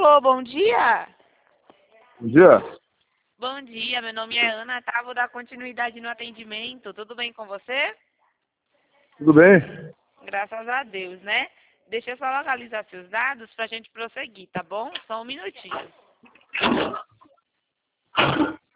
Alô, bom dia. Bom dia. Bom dia, meu nome é Ana, tá? Vou dar continuidade no atendimento. Tudo bem com você? Tudo bem? Graças a Deus, né? Deixa eu só localizar seus dados pra gente prosseguir, tá bom? Só um minutinho.